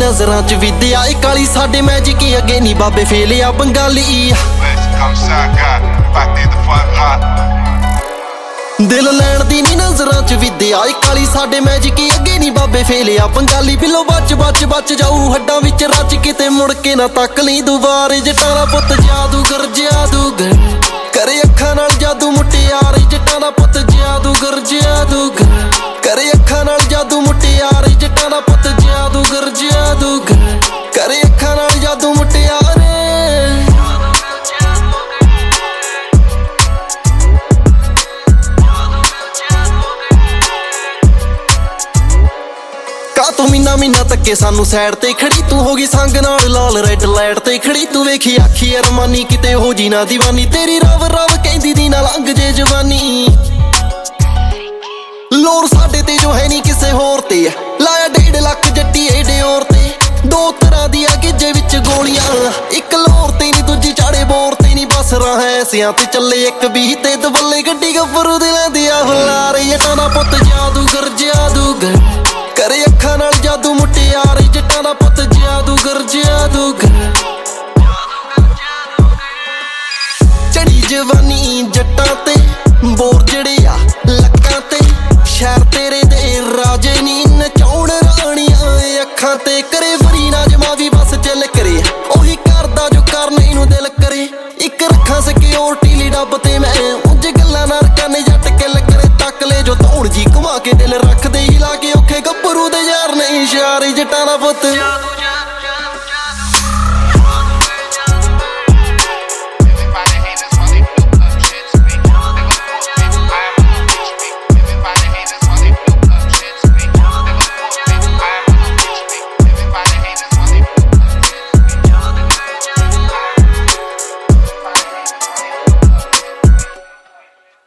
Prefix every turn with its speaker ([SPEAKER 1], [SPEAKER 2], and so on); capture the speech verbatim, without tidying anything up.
[SPEAKER 1] ਨਜ਼ਰਾਂ ਚ ਵਿਦਿਆ ਏ ਕਾਲੀ ਸਾਡੇ ਮੈਜਿਕ ਅੱਗੇ ਨੀ ਬਾਬੇ ਫੇਲ ਆ ਬੰਗਾਲੀ ਦਿਲ ਲੈਣ ਦੀ ਨੀ ਨਜ਼ਰਾਂ ਚ ਵਿਦਿਆ ਏ ਕਾਲੀ ਸਾਡੇ ਮੈਜਿਕ ਅੱਗੇ ਨੀ ਬਾਬੇ ਫੇਲ ਆ ਬੰਗਾਲੀ ਬਿੱਲੋ ਬਚ ਬਚ ਬਚ ਜਾਊ ਹੱਡਾਂ ਵਿੱਚ ਰਚ ਕਿਤੇ ਮੁੜ ਕੇ ਨਾ ਤੱਕ ਲਈ ਦੁਬਾਰੇ ਜੱਟਾਂ ਦਾ ਪੁੱਤ ਜਾਦੂਗਰ ਜਾਦੂਗਰ ਕਰੇ ਅੱਖਾਂ ਨਾਲ ਜਾਦੂ ਮੁਟਿਆਰੇ ਜੱਟਾਂ ਦਾ ਪੁੱਤ ਜਾਦੂਗਰ ਜਾਦੂਗਰ ਕਰੇ ਅੱਖਾਂ ਨਾਲ ਜਾਦੂ ਮੁਟਿਆਰੇ ਜੱਟਾਂ ਦਾ ਪੁੱਤ ਜਾਦੂਗਰ ਜਾਦੂਗਰ ਕਰੇ ਅੱਖਾਂ ਨਾਲ ਜਾਦੂ ਮੁਟਿਆਰੇ ਤੂੰ ਮੀਨਾ ਮੀਨਾ ਤੱਕੇ ਸਾਨੂੰ ਸਾਈਡ ਤੇ ਖੜੀ ਤੂੰ ਹੋ ਗਈ ਸੰਗ ਨਾਲ ਲਾਲ ਰੈੱਡ ਲਾਈਟ ਤੇ ਖੜੀ ਤੂੰ ਵੇਖੀ ਆਖੀ ਅਰਮਾਨੀ ਕਿਤੇ ਹੋ ਜੀ ਨਾ ਦੀਵਾਨੀ ਤੇਰੀ ਰਵ ਰਵ ਕਹਿੰਦੀ ਦੀ ਨਾਲ ਅੰਗ ਜੇ ਜਵਾਨੀ ਲੋਰ ਸਾਡੇ ਤੇ ਜੋ ਹੈ ਨਹੀਂ ਕਿਸੇ ਹੋਰ ਤੇ ਲਾਇਆ ਡੇਢ ਲੱਖ ਜੱਟੀ ਏਡੇ ਹੋਰ ਤੇ ਦੋ ਤਰ੍ਹਾਂ ਦੀਆਂ ਗਿੱਜੇ ਵਿੱਚ ਗੋਲੀਆਂ ਇੱਕ ਲੋਰ ਤੇ ਨਹੀਂ ਦੂਜੀ ਚਾੜੇ ਬੋਰ ਤੇ ਨਹੀਂ ਬਸ ਰਹਾ ਐਸਿਆਂ ਤੇ ਚੱਲੇ ਇੱਕ ਵੀਹ ਤੇ ਦਵੱਲੇ ਗੱਡੀ ਗੱਭਰੂ ਦੇ ਲੈਂਦੀ ਆ ਹੁਲਾਰੇ ਜੱਟਾਂ ਦਾ ਪੁੱਤ ਜਾਦੂਗਰ ਜਾਦੂਗਰ ਕਰੇ ਅੱਖਾਂ ਨਾਲ ਜਾਦੂ ਮੁਟਿਆਰੇ ਜੱਟਾਂ ਦਾ ਪੁੱਤ ਜਾਦੂਗਰ ਜਾਦੂਗਰ ਚੜੀ ਜਵਾਨੀ ਜੱਟਾਂ ਤੇ ਬੋਰ ਜਿਹੜੇ ਆ ਲੱਕਾਂ ਤੇ ਸ਼ਹਿਰ ਤੇਰੇ ਦੇ ਰਾਜੇ ਨੀ ਨਚਾਉਣ ਰਾਣੀਆਂ ਅੱਖਾਂ ਤੇ ਕਰੇ ਵਰੀ ਨਾ ਜਮਾ ਵੀ ਬਸ ਚੱਲ ਕਰੇ ਉਹੀ ਕਰਦਾ ਜੋ ਕਰਨੇ ਨੂੰ ਦਿਲ ਕਰੇ ਇੱਕ ਰੱਖਾਂ ਸਿਕਿਉਰਟੀ ਲਈ ਡੱਬ ਤੇ ਮੈਂ ਉਂਝ ਗੱਲਾਂ ਨਾਲ ਕੰਨ ਜੱਟ ਕਿੱਲ ਕਰੇ ਤੱਕ ਲੈ ਜੋ ਧੌਣ ਜੀ ਘੁਮਾ ਕੇ ਦਿਲ ਰੱਖਦੇ ਹੀ ਲਾ ਕੇ ਔਖੇ ਗੱਭਰੂ ਦੇ ਯਾਰ ਨਹੀਂ ਇਸ਼ਾਰੇ ਜੱਟਾਂ ਦਾ ਪੁੱਤ